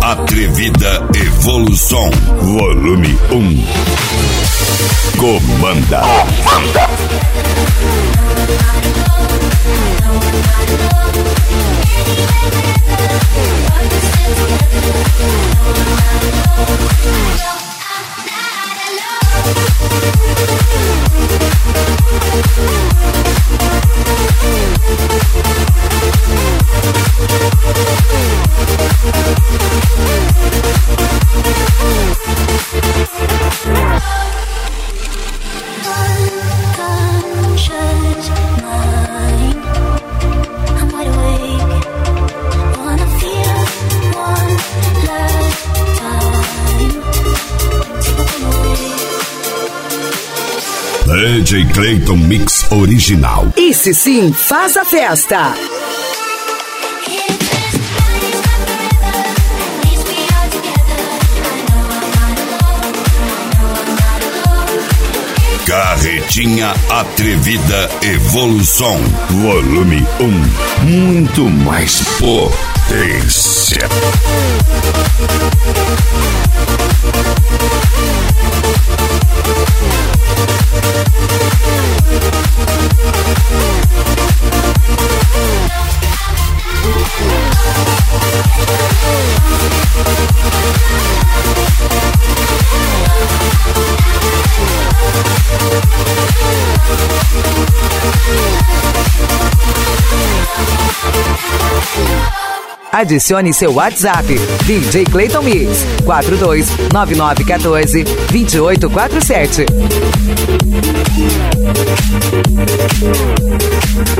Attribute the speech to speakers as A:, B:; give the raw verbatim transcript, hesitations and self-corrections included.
A: Atrevida Evolução. Volume um. Comanda. Comanda. D J Clayton Mix Original.
B: Esse sim faz a festa.
A: Carretinha Atrevida Evolução. Volume um. Muito mais potência.
B: Adicione seu WhatsApp D J Clayton Mix quatro dois nove nove um quatro dois oito quatro sete.